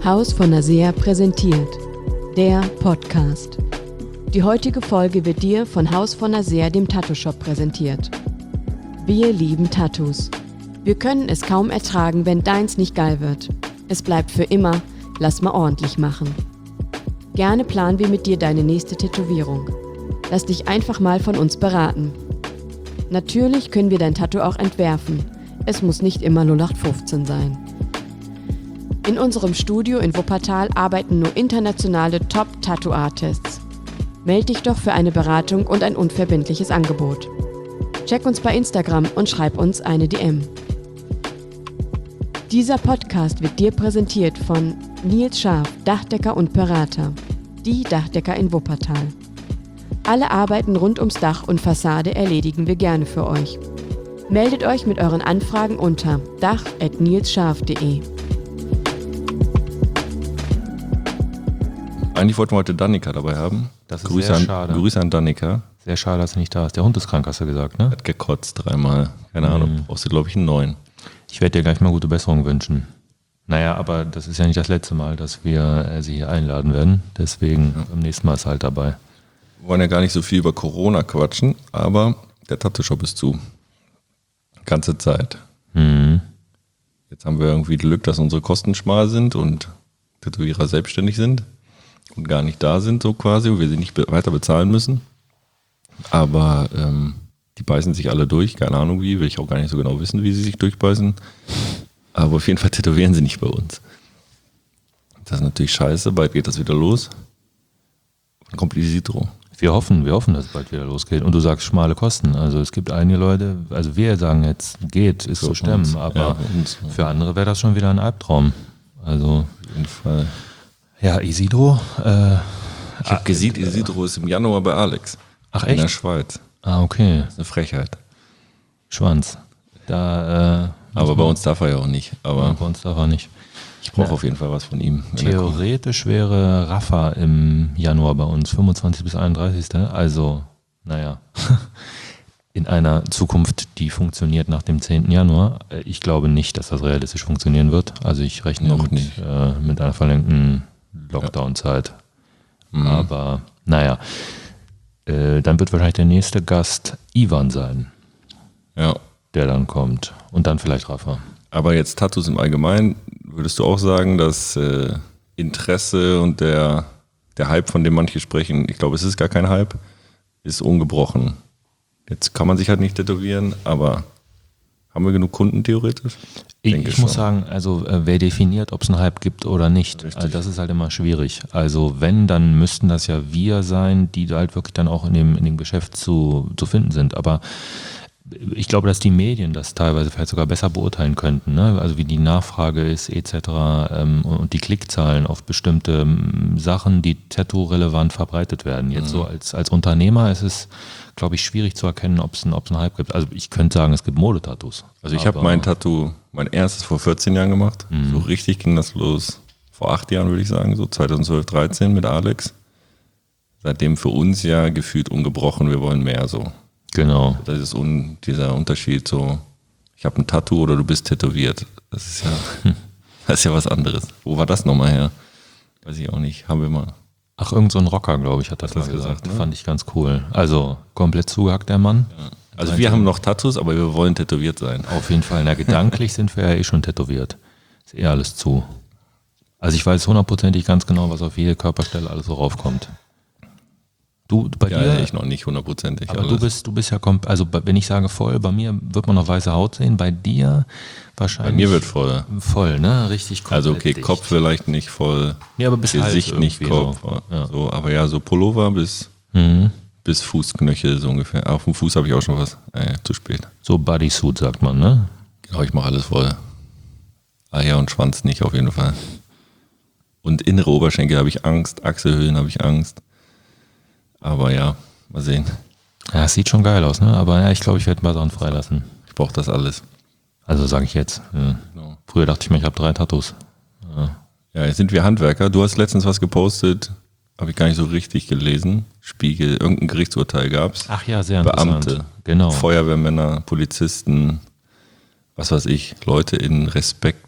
Haus von Nasea präsentiert, der Podcast. Die heutige Folge wird dir von Haus von Nasea, dem Tattoo-Shop, präsentiert. Wir lieben Tattoos. Wir können es kaum ertragen, wenn deins nicht geil wird. Es bleibt für immer, lass mal ordentlich machen. Gerne planen wir mit dir deine nächste Tätowierung. Lass dich einfach mal von uns beraten. Natürlich können wir dein Tattoo auch entwerfen. Es muss nicht immer 0815 sein. In unserem Studio in Wuppertal arbeiten nur internationale Top-Tattoo-Artists. Meld dich doch für eine Beratung und ein unverbindliches Angebot. Check uns bei Instagram und schreib uns eine DM. Dieser Podcast wird dir präsentiert von Nils Scharf, Dachdecker und Berater. Die Dachdecker in Wuppertal. Alle Arbeiten rund ums Dach und Fassade erledigen wir gerne für euch. Meldet euch mit euren Anfragen unter dach@nilsscharf.de. Eigentlich wollten wir heute Danica dabei haben. Das ist sehr schade. Grüße an Danica. Sehr schade, dass er nicht da ist. Der Hund ist krank, hast du gesagt, ne? Hat gekotzt 3-mal. Keine Ahnung, brauchst du, glaube ich, einen neuen. Ich werde dir gleich mal gute Besserung wünschen. Naja, aber das ist ja nicht das letzte Mal, dass wir sie hier einladen werden. Deswegen beim nächsten Mal ist er halt dabei. Wir wollen ja gar nicht so viel über Corona quatschen, aber der Tattoo-Shop ist zu. Ganze Zeit. Jetzt haben wir irgendwie Glück, dass unsere Kosten schmal sind und Tätowierer selbstständig sind und gar nicht da sind, so quasi, und wir sie nicht weiter bezahlen müssen. Aber die beißen sich alle durch, keine Ahnung wie, will ich auch gar nicht so genau wissen, wie sie sich durchbeißen. Aber auf jeden Fall tätowieren sie nicht bei uns. Das ist natürlich scheiße, bald geht das wieder los. Wann kommt Isidro? Wir hoffen, dass es bald wieder losgeht. Und du sagst schmale Kosten. Also es gibt einige Leute, also wir sagen jetzt, geht, ist zu stemmen, uns, aber ja, für andere wäre das schon wieder ein Albtraum. Also Auf jeden Fall. ja, Isidro. Ich habe gesehen, Isidro ist im Januar bei Alex. Ach In der echt? Schweiz. Ah, okay. Das ist eine Frechheit. Schwanz. Da, Aber bei uns darf er ja auch nicht. Aber bei uns darf er nicht. ich brauche auf jeden Fall was von ihm. wenn er kommt. Theoretisch wäre Rafa im Januar bei uns, 25. bis 31. Also, naja, in einer Zukunft, die funktioniert nach dem 10. Januar. Ich glaube nicht, dass das realistisch funktionieren wird. Also ich rechne Noch nicht. mit einer verlängten Lockdown-Zeit. Aber naja, dann wird wahrscheinlich der nächste Gast Ivan sein, Ja. der dann kommt. Und dann vielleicht Rafa. Aber jetzt Tattoos im Allgemeinen, würdest du auch sagen, dass Interesse und der Hype, von dem manche sprechen, ich glaube, es ist gar kein Hype, ist ungebrochen. Jetzt kann man sich halt nicht tätowieren, aber haben wir genug Kunden theoretisch? Denke Ich muss schon. sagen, also wer definiert, ob es einen Hype gibt oder nicht, Richtig. also das ist halt immer schwierig. Also wenn, dann müssten das ja wir sein, die halt wirklich dann auch in dem Geschäft zu finden sind. Aber ich glaube, dass die Medien das teilweise vielleicht sogar besser beurteilen könnten, ne? Also wie die Nachfrage ist etc. Und die Klickzahlen auf bestimmte Sachen, die Tattoo-relevant verbreitet werden. Jetzt so als Unternehmer ist es, glaube ich, schwierig zu erkennen, ob es einen Hype gibt. Also ich könnte sagen, es gibt Modetattoos. Also ich habe mein Tattoo, mein erstes vor 14 Jahren gemacht. So richtig ging das los vor 8 Jahren, würde ich sagen, so 2012, 13 mit Alex. Seitdem für uns ja gefühlt ungebrochen, wir wollen mehr so. Genau. Das ist dieser Unterschied so, ich habe ein Tattoo oder du bist tätowiert. Das ist ja was anderes. Wo war das nochmal her? Weiß ich auch nicht. Haben wir mal. Ach, irgend so ein Rocker, glaube ich, hat das mal gesagt. Fand ich ganz cool. Also komplett zugehackt, der Mann. Also wir haben noch Tattoos, aber wir wollen tätowiert sein. Auf jeden Fall. Na, gedanklich sind wir ja schon tätowiert. Ist eh alles zu. Also ich weiß hundertprozentig ganz genau, was auf jede Körperstelle alles so raufkommt. Du, bei Ja, dir? ich noch nicht hundertprozentig. Aber alles. du bist ja, also wenn ich sage voll, bei mir wird man noch weiße Haut sehen, bei dir wahrscheinlich. Bei mir wird voll. Voll, ne? Richtig komplett Also okay, dicht. Kopf vielleicht nicht voll, Ja, aber bis Gesicht Hals nicht irgendwie Kopf. So. Ja. So, aber ja, so Pullover bis Fußknöchel so ungefähr. Auf dem Fuß habe ich auch schon was. Zu spät. So Bodysuit sagt man, ne? Genau, ich mache alles voll. Eier und Schwanz nicht auf jeden Fall. Und innere Oberschenkel habe ich Angst, Achselhöhlen habe ich Angst. Aber ja, mal sehen. Ja, es sieht schon geil aus, ne? Aber ja, ich glaube, ich werde mal Sachen freilassen. Ich brauche das alles. Also sage ich jetzt. Ja. Genau. Früher dachte ich mir, ich habe 3 Tattoos. Ja, jetzt sind wir Handwerker. Du hast letztens was gepostet, habe ich gar nicht so richtig gelesen. Spiegel, irgendein Gerichtsurteil gab's. Ach ja, sehr interessant. Beamte, Genau. Feuerwehrmänner, Polizisten, was weiß ich, Leute in Respekt,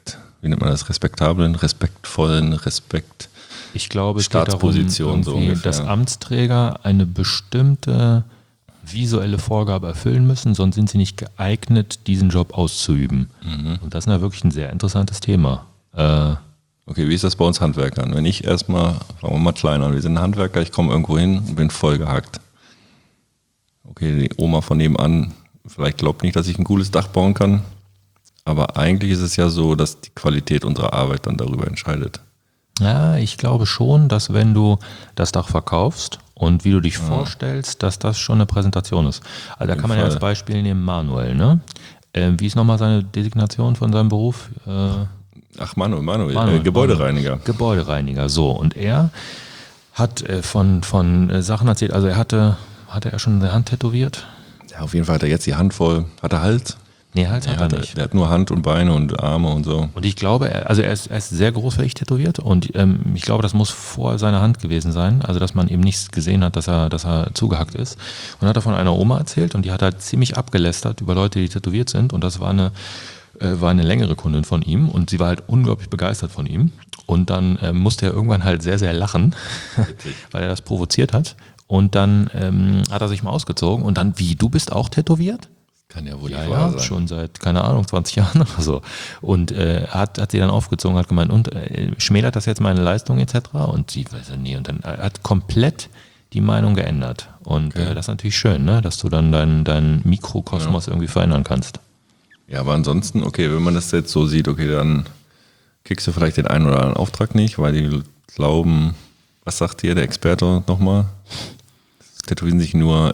wie nennt man das, respektablen, respektvollen, Ich glaube, es Staatsposition geht darum, so ungefähr. dass Amtsträger eine bestimmte visuelle Vorgabe erfüllen müssen, sonst sind sie nicht geeignet, diesen Job auszuüben. Und das ist ja wirklich ein sehr interessantes Thema. Okay, wie ist das bei uns Handwerkern? Wenn ich erstmal, fangen wir mal klein an, wir sind Handwerker, ich komme irgendwo hin und bin voll gehackt. Okay, die Oma von nebenan vielleicht glaubt nicht, dass ich ein cooles Dach bauen kann, aber eigentlich ist es ja so, dass die Qualität unserer Arbeit dann darüber entscheidet. Ja, ich glaube schon, dass wenn du das Dach verkaufst und wie du dich vorstellst, dass das schon eine Präsentation ist. Also da kann man ja als Beispiel nehmen Manuel, ne? Wie ist nochmal seine Designation von seinem Beruf? Ach, Manuel, Gebäudereiniger. Gebäudereiniger, so. Und er hat von Sachen erzählt, also hatte er schon seine Hand tätowiert? Ja, auf jeden Fall hat er jetzt die Hand voll. Hat er Hals? Nee, Hals hat er nicht. Der hat nur Hand und Beine und Arme und so. Und ich glaube, er ist sehr großflächig tätowiert und ich glaube, das muss vor seiner Hand gewesen sein, also dass man eben nicht gesehen hat, dass er zugehackt ist. Und hat er von einer Oma erzählt und die hat halt ziemlich abgelästert über Leute, die tätowiert sind und das war eine längere Kundin von ihm und sie war halt unglaublich begeistert von ihm. Und dann musste er irgendwann halt sehr, sehr lachen, weil er das provoziert hat. Und dann hat er sich mal ausgezogen und dann, wie, du bist auch tätowiert? Kann ja wohl Ja, nicht wahr sein. schon seit, keine Ahnung, 20 Jahren oder so. Und hat sie dann aufgezogen, hat gemeint, und schmälert das jetzt meine Leistung etc.? Und sie weiß ja nie. Und dann hat komplett die Meinung geändert. Und das ist natürlich schön, ne? Dass du dann deinen Mikrokosmos irgendwie verändern kannst. Ja, aber ansonsten, okay, wenn man das jetzt so sieht, okay, dann kriegst du vielleicht den einen oder anderen Auftrag nicht, weil die glauben, was sagt hier der Experte nochmal? Tätowieren sich nur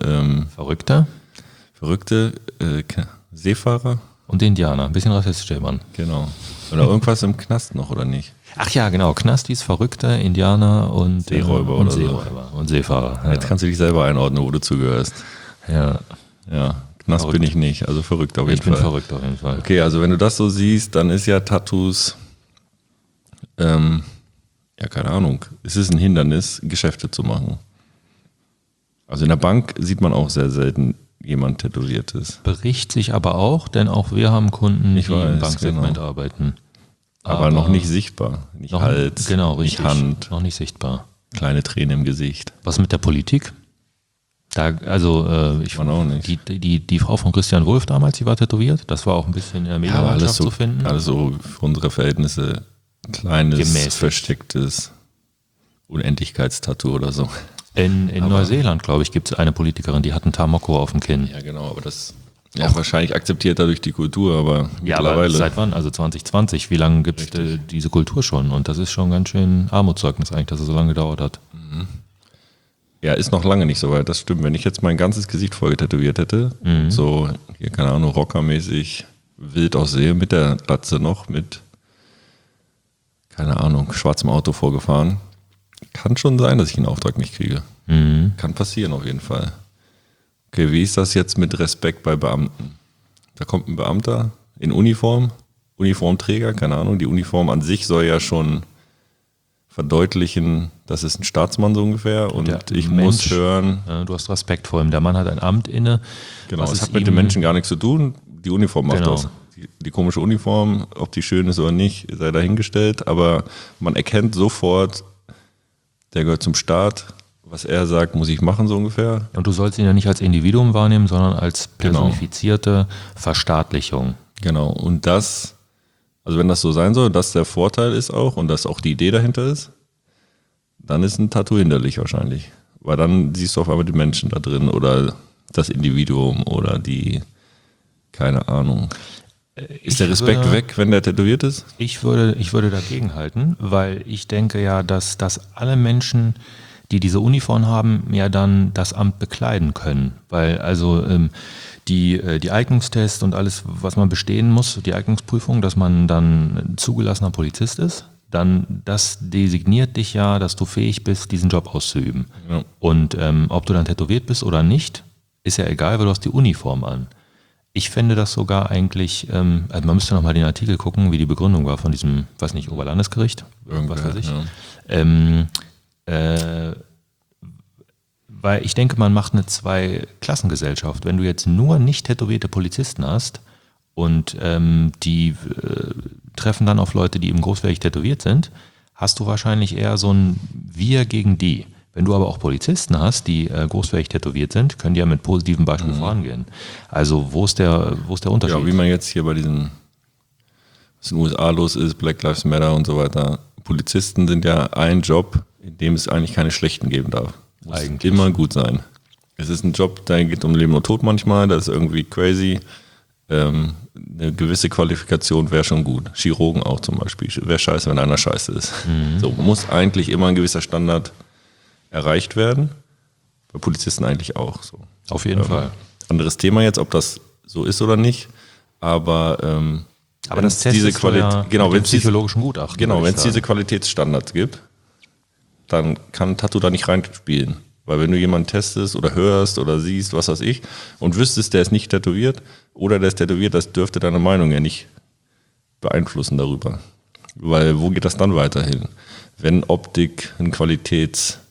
Verrückte Seefahrer. Und Indianer, ein bisschen rassistisch, der Mann. Genau. Oder irgendwas im Knast noch, oder nicht? Ach ja, genau, Knastis, Verrückte, Indianer und Seeräuber und oder so. Seeräuber und Seefahrer. Ja. Jetzt kannst du dich selber einordnen, wo du zugehörst. Ja. Ja, Knast bin ich nicht, also verrückt auf jeden Ich bin Fall. verrückt auf jeden Fall. Okay, also wenn du das so siehst, dann ist ja Tattoos, ja, keine Ahnung, es ist ein Hindernis, Geschäfte zu machen. Also in der Bank sieht man auch sehr selten jemand Tätowiertes. Bericht sich aber auch, denn auch wir haben Kunden, Ich die im weiß, Banksegment genau. arbeiten. Aber noch nicht sichtbar. Nicht Hals, genau, nicht richtig, Hand, noch nicht sichtbar. kleine Tränen im Gesicht. Was mit der Politik? Da, also Man auch nicht. die Frau von Christian Wulff damals, die war tätowiert. Das war auch ein bisschen in der Aber Medienlandschaft zu finden. alles so für unsere Verhältnisse kleines, Gemäßigt. verstecktes Unendlichkeitstattoo oder so. In Neuseeland, glaube ich, gibt es eine Politikerin, die hat einen Tamoko auf dem Kinn. Ja, genau, aber das wahrscheinlich akzeptiert dadurch die Kultur, aber Ja, aber mittlerweile. seit wann? Also 2020. Wie lange gibt es diese Kultur schon? Und das ist schon ganz schön Armutszeugnis eigentlich, dass es so lange gedauert hat. Ja, ist noch lange nicht so weit, das stimmt. Wenn ich jetzt mein ganzes Gesicht voll getätowiert hätte, so, hier, keine Ahnung, rockermäßig wild aussehe, mit der Glatze noch, mit, keine Ahnung, schwarzem Auto vorgefahren, kann schon sein, dass ich einen Auftrag nicht kriege. Kann passieren auf jeden Fall. Okay, wie ist das jetzt mit Respekt bei Beamten? Da kommt ein Beamter in Uniform, Uniformträger, keine Ahnung, die Uniform an sich soll ja schon verdeutlichen, das ist ein Staatsmann so ungefähr und Der ich Mensch, muss hören, Ja, du hast Respekt vor ihm. Der Mann hat ein Amt inne. genau, Was es ist hat mit ihm- den Menschen gar nichts zu tun, die Uniform macht Genau. das. Die komische Uniform, ob die schön ist oder nicht, sei dahingestellt, aber man erkennt sofort, der gehört zum Staat, was er sagt, muss ich machen so ungefähr. Und du sollst ihn ja nicht als Individuum wahrnehmen, sondern als Genau. personifizierte Verstaatlichung. Genau, und das, also wenn das so sein soll, dass der Vorteil ist auch und dass auch die Idee dahinter ist, dann ist ein Tattoo hinderlich wahrscheinlich. Weil dann siehst du auf einmal die Menschen da drin oder das Individuum oder die, keine Ahnung. Ist der Respekt weg, wenn der tätowiert ist? Ich würde dagegen halten, weil ich denke ja, dass alle Menschen, die diese Uniform haben, ja dann das Amt bekleiden können. Weil also die Eignungstests und alles, was man bestehen muss, die Eignungsprüfung, dass man dann ein zugelassener Polizist ist, dann das designiert dich ja, dass du fähig bist, diesen Job auszuüben. Ja. Und ob du dann tätowiert bist oder nicht, ist ja egal, weil du hast die Uniform an. Ich fände das sogar eigentlich, also man müsste nochmal den Artikel gucken, wie die Begründung war von diesem, weiß nicht, Oberlandesgericht, was weiß ich. Ja. Weil ich denke, man macht eine Zwei-Klassengesellschaft. Wenn du jetzt nur nicht tätowierte Polizisten hast und die treffen dann auf Leute, die eben großflächig tätowiert sind, hast du wahrscheinlich eher so ein Wir gegen die. Wenn du aber auch Polizisten hast, die großflächig tätowiert sind, können die ja mit positiven Beispielen vorangehen. Also wo ist der Unterschied? Ja, wie man jetzt hier bei diesen, was in den USA los ist, Black Lives Matter und so weiter. Polizisten sind ja ein Job, in dem es eigentlich keine schlechten geben darf. Muss Eigentlich. immer gut sein. Es ist ein Job, der geht um Leben und Tod manchmal, das ist irgendwie crazy. Eine gewisse Qualifikation wäre schon gut. Chirurgen auch zum Beispiel. Wäre scheiße, wenn einer scheiße ist. So muss eigentlich immer ein gewisser Standard erreicht werden. Bei Polizisten eigentlich auch. So. Auf jeden Fall. Anderes Thema jetzt, ob das so ist oder nicht. Aber das testest du ja genau, mit dem psychologischen Gutachten. Genau, wenn es diese Qualitätsstandards gibt, dann kann Tattoo da nicht reinspielen. Weil wenn du jemanden testest oder hörst oder siehst, was weiß ich, und wüsstest, der ist nicht tätowiert oder der ist tätowiert, das dürfte deine Meinung ja nicht beeinflussen darüber. Weil wo geht das dann weiterhin? Wenn Optik ein Qualitätsfaktor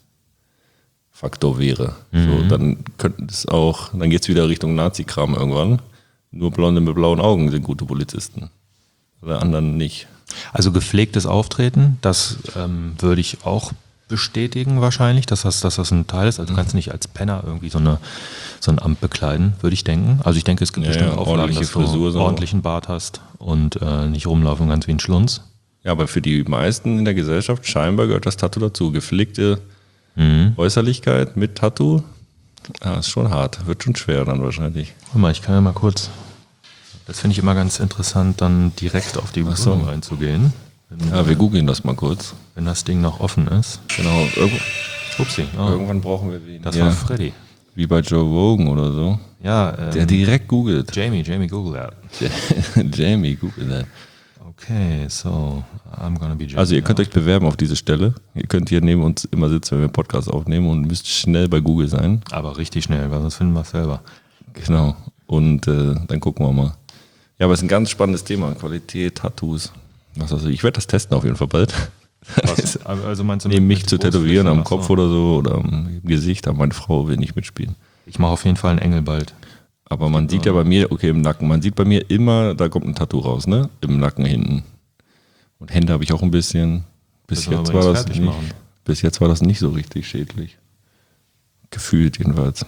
wäre, so, dann könnte es auch, dann geht es wieder Richtung Nazi-Kram irgendwann. Nur Blonde mit blauen Augen sind gute Polizisten. Oder anderen nicht. Also gepflegtes Auftreten, das würde ich auch bestätigen wahrscheinlich, dass das ein Teil ist. Also du kannst nicht als Penner irgendwie so ein Amt bekleiden, würde ich denken. Also ich denke, es gibt bestimmt Auflagen, dass du einen ordentlichen Bart hast und nicht rumlaufen ganz wie ein Schlunz. Ja, aber für die meisten in der Gesellschaft scheinbar gehört das Tattoo dazu. Gepflegte Äußerlichkeit mit Tattoo, ist schon hart. Wird schon schwer dann wahrscheinlich. Guck mal, ich kann ja mal kurz, das finde ich immer ganz interessant, dann direkt auf die Begründung einzugehen. Ja, wir googeln das mal kurz. Wenn das Ding noch offen ist. Genau, Upsi, irgendwann brauchen wir wen. Das war Freddy. Wie bei Joe Rogan oder so. Ja, der direkt googelt. Jamie Google that. Jamie, google that. Okay, so I'm gonna be Jamie. Also ihr könnt euch bewerben auf diese Stelle. Ihr könnt hier neben uns immer sitzen, wenn wir einen Podcast aufnehmen und müsst schnell bei Google sein. Aber richtig schnell, weil sonst finden wir es selber. Genau. Und dann gucken wir mal. Ja, aber es ist ein ganz spannendes Thema. Qualität, Tattoos. Ich werde das testen auf jeden Fall bald. Was? Also meinst du neben mich zu tätowieren am Kopf oder so oder am Gesicht, aber meine Frau will nicht mitspielen. Ich mache auf jeden Fall einen Engel bald. Aber man sieht ja bei mir, okay, im Nacken, man sieht bei mir immer, da kommt ein Tattoo raus, ne? Im Nacken hinten. Und Hände habe ich auch ein bisschen. Bis jetzt war das nicht so richtig schädlich. Gefühlt jedenfalls.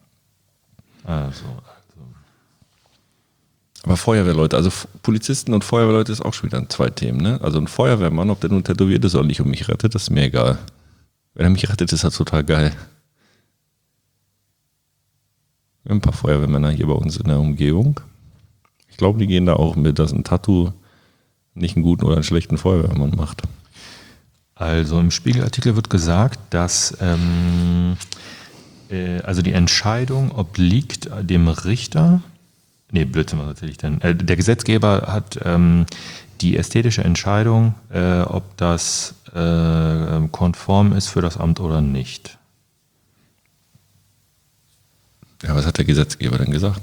Also. Aber Feuerwehrleute, also Polizisten und Feuerwehrleute ist auch schon wieder zwei Themen, ne? Also ein Feuerwehrmann, ob der nun tätowiert ist oder nicht und mich rettet, das ist mir egal. Wenn er mich rettet, ist das total geil. Wir haben ein paar Feuerwehrmänner hier bei uns in der Umgebung. Ich glaube, die gehen da auch mit, dass ein Tattoo nicht einen guten oder einen schlechten Feuerwehrmann macht. Also im Spiegelartikel wird gesagt, dass also die Entscheidung obliegt dem Richter. Nee, Blödsinn, was erzähle ich denn? Der Gesetzgeber hat die ästhetische Entscheidung, ob das konform ist für das Amt oder nicht. Ja, was hat der Gesetzgeber denn gesagt?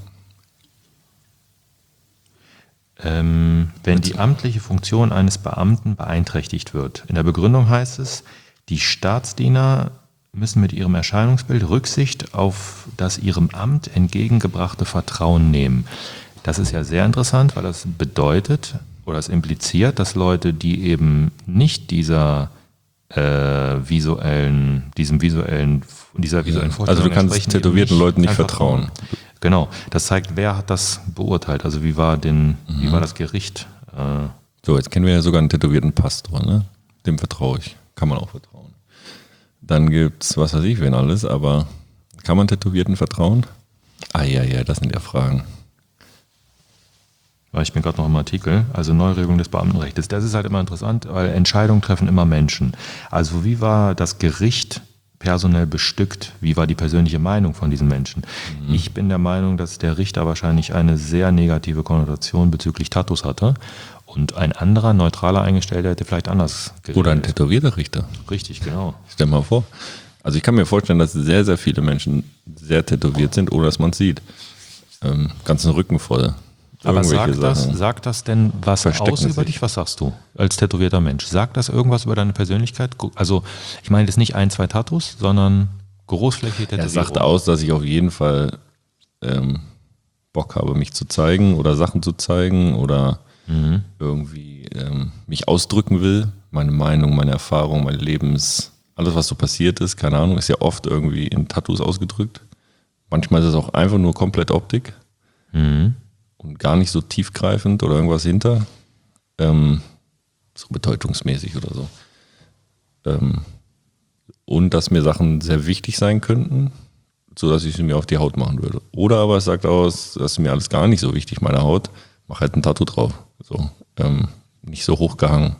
Wenn die amtliche Funktion eines Beamten beeinträchtigt wird. In der Begründung heißt es, die Staatsdiener müssen mit ihrem Erscheinungsbild Rücksicht auf das ihrem Amt entgegengebrachte Vertrauen nehmen. Das ist ja sehr interessant, weil das bedeutet oder es impliziert, dass Leute, die eben nicht dieser visuellen Vorstellung also du kannst tätowierten Leuten nicht vertrauen. Genau, das zeigt, wer hat das beurteilt, also wie war das Gericht? So, jetzt kennen wir ja sogar einen tätowierten Pastor, ne? Dem vertraue ich, kann man auch vertrauen. Dann gibt's, was weiß ich, wen alles, aber kann man Tätowierten vertrauen? Ja, das sind ja Fragen. Ich bin gerade noch im Artikel, also Neuregelung des Beamtenrechts. Das ist halt immer interessant, weil Entscheidungen treffen immer Menschen. Also wie war das Gericht personell bestückt? Wie war die persönliche Meinung von diesen Menschen? Ich bin der Meinung, dass der Richter wahrscheinlich eine sehr negative Konnotation bezüglich Tattoos hatte und ein anderer, neutraler Eingestellter hätte vielleicht anders geredet. Oder ein tätowierter Richter. Richtig, genau. Stell mal vor. Also ich kann mir vorstellen, dass sehr, sehr viele Menschen sehr tätowiert sind, ohne dass man es sieht. Ganzen Rücken voll. Aber sagt das denn was aus über dich? Was sagst du als tätowierter Mensch? Sagt das irgendwas über deine Persönlichkeit? Also ich meine jetzt nicht 1, 2 Tattoos, sondern großflächige Tätowierung. Er sagt aus, dass ich auf jeden Fall Bock habe, mich zu zeigen oder Sachen zu zeigen oder irgendwie mich ausdrücken will, meine Meinung, meine Erfahrung, mein alles was so passiert ist, keine Ahnung, ist ja oft irgendwie in Tattoos ausgedrückt. Manchmal ist es auch einfach nur komplett Optik und gar nicht so tiefgreifend oder irgendwas hinter, so bedeutungsmäßig oder so. Und dass mir Sachen sehr wichtig sein könnten, sodass ich sie mir auf die Haut machen würde. Oder aber es sagt aus, das ist mir alles gar nicht so wichtig, meine Haut, mach halt ein Tattoo drauf. So, nicht so hochgehangen.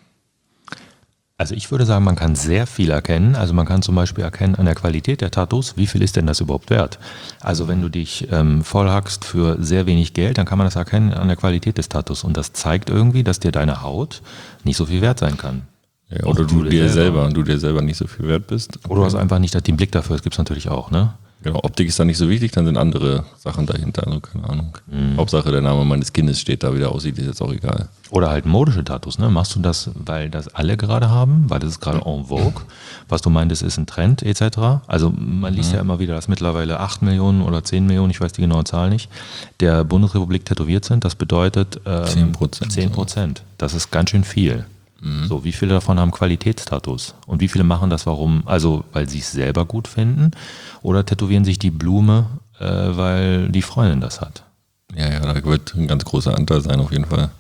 Also ich würde sagen, man kann sehr viel erkennen. Also man kann zum Beispiel erkennen an der Qualität der Tattoos, wie viel ist denn das überhaupt wert? Also wenn du dich vollhackst für sehr wenig Geld, dann kann man das erkennen an der Qualität des Tattoos. Und das zeigt irgendwie, dass dir deine Haut nicht so viel wert sein kann. Ja, oder du dir selber nicht so viel wert bist. Oder du hast einfach nicht den Blick dafür, das gibt es natürlich auch, ne? Genau, Optik ist dann nicht so wichtig, dann sind andere Sachen dahinter, also keine Ahnung. Hauptsache der Name meines Kindes steht da, wie der aussieht, ist jetzt auch egal. Oder halt modische Tattoos, ne? Machst du das, weil das alle gerade haben, weil das ist gerade en vogue, was du meintest, ist ein Trend etc. Also man liest ja immer wieder, dass mittlerweile 8 Millionen oder 10 Millionen, ich weiß die genaue Zahl nicht, der Bundesrepublik tätowiert sind. Das bedeutet 10%. Das ist ganz schön viel. So, wie viele davon haben Qualitätstattoos? Und wie viele machen das warum? Also, weil sie es selber gut finden oder tätowieren sich die Blume, weil die Freundin das hat? Ja, da wird ein ganz großer Anteil sein auf jeden Fall.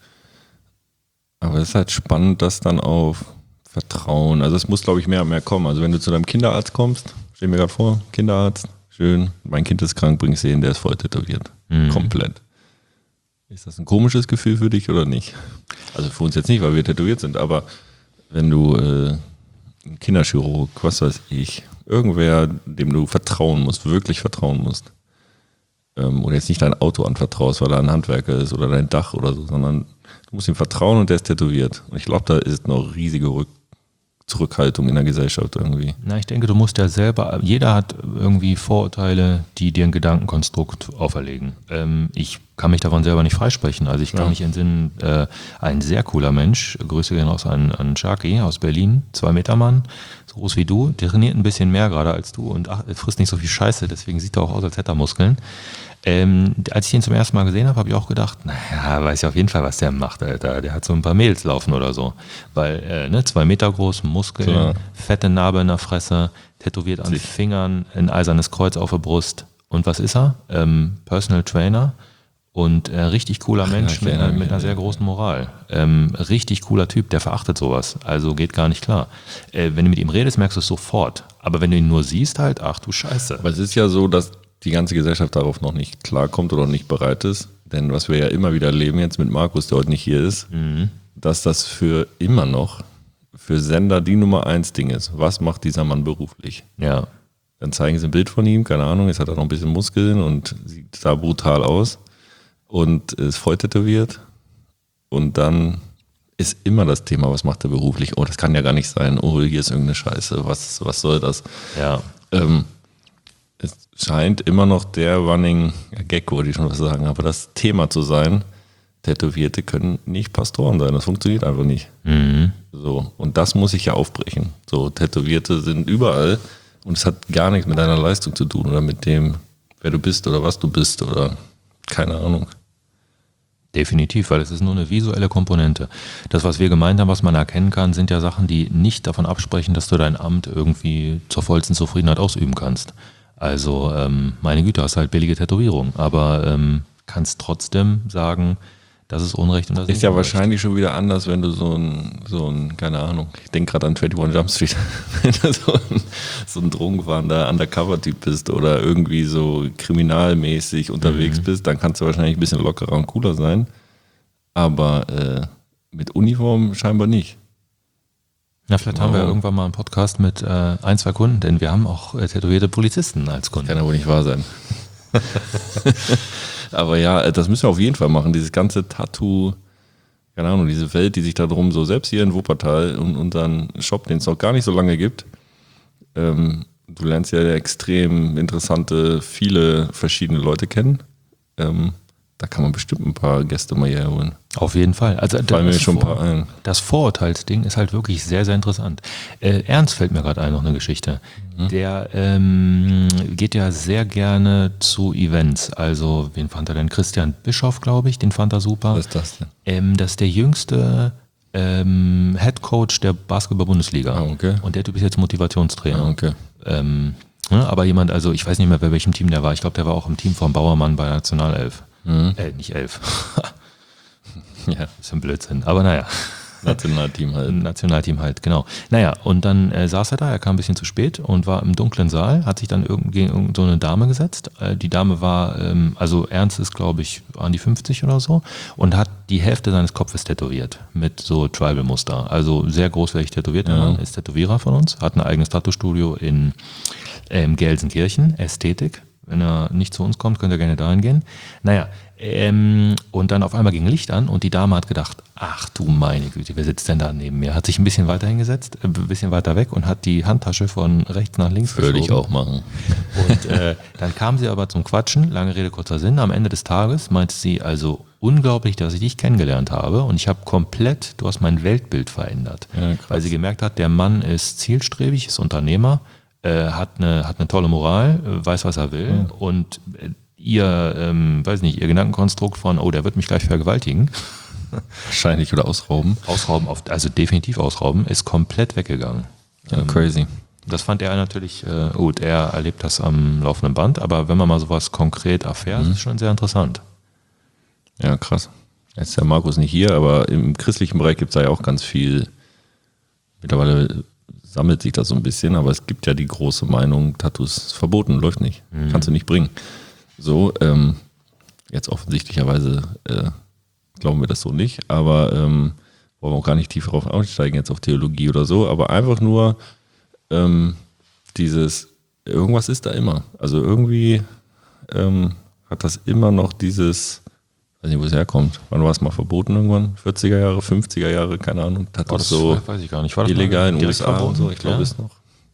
Aber es ist halt spannend, dass dann auf Vertrauen, also es muss glaube ich mehr und mehr kommen. Also wenn du zu deinem Kinderarzt kommst, stell mir gerade vor, Kinderarzt, schön, mein Kind ist krank, bring ich hin, der ist voll tätowiert. Komplett. Ist das ein komisches Gefühl für dich oder nicht? Also für uns jetzt nicht, weil wir tätowiert sind, aber wenn du ein Kinderchirurg, was weiß ich, irgendwer, dem du vertrauen musst, wirklich vertrauen musst, und jetzt nicht dein Auto anvertraust, weil er ein Handwerker ist oder dein Dach oder so, sondern du musst ihm vertrauen und der ist tätowiert. Und ich glaube, da ist noch riesige Zurückhaltung in der Gesellschaft irgendwie. Na, ich denke, du musst ja selber, jeder hat irgendwie Vorurteile, die dir ein Gedankenkonstrukt auferlegen. Ich kann mich davon selber nicht freisprechen. Also ich kann mich entsinnen, ein sehr cooler Mensch, Grüße gehen raus an Sharky aus Berlin, 2 Meter Mann, so groß wie du, der trainiert ein bisschen mehr gerade als du und frisst nicht so viel Scheiße, deswegen sieht er auch aus, als hätte er Muskeln. Als ich ihn zum ersten Mal gesehen habe, habe ich auch gedacht, naja, weiß ich auf jeden Fall, was der macht, Alter. Der hat so ein paar Mädels laufen oder so. Weil, 2 Meter groß, Muskeln, fette Narbe in der Fresse, tätowiert an den Fingern, ein eisernes Kreuz auf der Brust. Und was ist er? Personal Trainer und richtig cooler Mensch mit einer sehr großen Moral. Richtig cooler Typ, der verachtet sowas. Also geht gar nicht klar. Wenn du mit ihm redest, merkst du es sofort. Aber wenn du ihn nur siehst, halt, ach du Scheiße. Aber es ist ja so, dass die ganze Gesellschaft darauf noch nicht klarkommt oder nicht bereit ist. Denn was wir ja immer wieder erleben jetzt mit Markus, der heute nicht hier ist, dass das für immer noch für Sender die Nummer 1 Ding ist. Was macht dieser Mann beruflich? Ja. Dann zeigen sie ein Bild von ihm, keine Ahnung, jetzt hat er noch ein bisschen Muskeln und sieht da brutal aus und ist voll tätowiert. Und dann ist immer das Thema, was macht er beruflich? Oh, das kann ja gar nicht sein. Oh, hier ist irgendeine Scheiße. Was soll das? Ja. Es scheint immer noch der Running Gag, würde ich schon was sagen, aber das Thema zu sein, Tätowierte können nicht Pastoren sein, das funktioniert einfach nicht. So, und das muss ich ja aufbrechen. So, Tätowierte sind überall und es hat gar nichts mit deiner Leistung zu tun oder mit dem, wer du bist oder was du bist oder keine Ahnung. Definitiv, weil es ist nur eine visuelle Komponente. Das, was wir gemeint haben, was man erkennen kann, sind ja Sachen, die nicht davon absprechen, dass du dein Amt irgendwie zur vollsten Zufriedenheit ausüben kannst. Also, meine Güte, hast halt billige Tätowierung, aber kannst trotzdem sagen, das ist Unrecht und das ist ja Unrecht. Wahrscheinlich schon wieder anders, wenn du so ein keine Ahnung, ich denke gerade an 21 Jump Street, wenn du so ein drogenfahrender Undercover-Typ bist oder irgendwie so kriminalmäßig unterwegs bist, dann kannst du wahrscheinlich ein bisschen lockerer und cooler sein, aber mit Uniform scheinbar nicht. Ja, vielleicht haben wir irgendwann mal einen Podcast mit 1, 2 Kunden, denn wir haben auch tätowierte Polizisten als Kunden. Kann ja wohl nicht wahr sein. Aber ja, das müssen wir auf jeden Fall machen. Dieses ganze Tattoo, keine Ahnung, diese Welt, die sich da drum so selbst hier in Wuppertal und unseren Shop, den es noch gar nicht so lange gibt. Du lernst ja extrem interessante, viele verschiedene Leute kennen. da kann man bestimmt ein paar Gäste mal herholen. Auf jeden Fall. Also Fallen mir schon ein paar ein. Das Vorurteilsding ist halt wirklich sehr, sehr interessant. Ernst fällt mir gerade ein, noch eine Geschichte. Der geht ja sehr gerne zu Events. Also, wen fand er denn? Christian Bischoff, glaube ich, den fand er super. Was ist das denn? Das ist der jüngste Head Coach der Basketball-Bundesliga. Ah, okay. Und der Typ ist jetzt Motivationstrainer. Ah, okay. Aber jemand, also ich weiß nicht mehr, bei welchem Team der war. Ich glaube, der war auch im Team von Bauermann bei Nationalelf. Nicht 11. Ja, ist ein Blödsinn. Aber naja. Nationalteam halt, genau. Naja, und dann saß er da, er kam ein bisschen zu spät und war im dunklen Saal, hat sich dann gegen irgend so eine Dame gesetzt. Die Dame war, also Ernst ist, glaube ich, an die 50 oder so und hat die Hälfte seines Kopfes tätowiert mit so Tribal-Muster. Also sehr großflächig tätowiert, der Mann ist Tätowierer von uns, hat ein eigenes Tattoo-Studio in Gelsenkirchen, Ästhetik. Wenn er nicht zu uns kommt, könnt ihr gerne dahin gehen. Naja, und dann auf einmal ging Licht an und die Dame hat gedacht, ach du meine Güte, wer sitzt denn da neben mir? Hat sich ein bisschen weiter hingesetzt, ein bisschen weiter weg und hat die Handtasche von rechts nach links geschoben. Würde ich auch machen. Und dann kam sie aber zum Quatschen, lange Rede, kurzer Sinn. Am Ende des Tages meinte sie, also unglaublich, dass ich dich kennengelernt habe und ich habe komplett, du hast mein Weltbild verändert. Ja, weil sie gemerkt hat, der Mann ist zielstrebig, ist Unternehmer, hat eine tolle Moral, weiß, was er will und ihr Gedankenkonstrukt von, oh, der wird mich gleich vergewaltigen. Wahrscheinlich oder ausrauben. Also definitiv ausrauben, ist komplett weggegangen. Ja, crazy. Das fand er natürlich gut. Er erlebt das am laufenden Band, aber wenn man mal sowas konkret erfährt, ist schon sehr interessant. Ja, krass. Jetzt ist der Markus nicht hier, aber im christlichen Bereich gibt es da ja auch ganz viel. Mittlerweile sammelt sich das so ein bisschen, aber es gibt ja die große Meinung, Tattoos verboten, läuft nicht, kannst du nicht bringen. So, jetzt offensichtlicherweise glauben wir das so nicht, aber wollen wir auch gar nicht tiefer drauf aussteigen, jetzt auf Theologie oder so, aber einfach nur irgendwas ist da immer. Also irgendwie hat das immer noch dieses, weiß nicht, wo es herkommt. Wann war es mal verboten irgendwann? 40er Jahre, 50er Jahre, keine Ahnung. Das so weiß ich gar nicht. War das illegal in den USA und so? Ich glaube es noch.